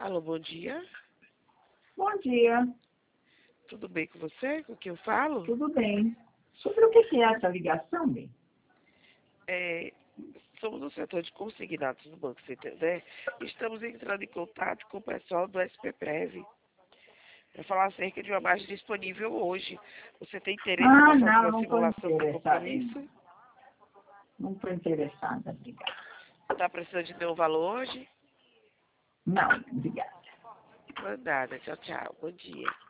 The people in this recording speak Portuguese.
Alô, bom dia. Bom dia, Tudo bem com você? Com quem eu falo? tudo bem? Sobre o que é essa ligação, bem? Somos do setor de consignados do Banco Santander e estamos entrando em contato com o pessoal do SPPrev para falar acerca de uma margem disponível hoje. Você tem interesse em passar por uma Não estou simulação do interessada em... compromisso? Não estou interessada, obrigada. Está precisando de nenhum valor hoje? Não, obrigada. Nada. Tchau, tchau. Bom dia.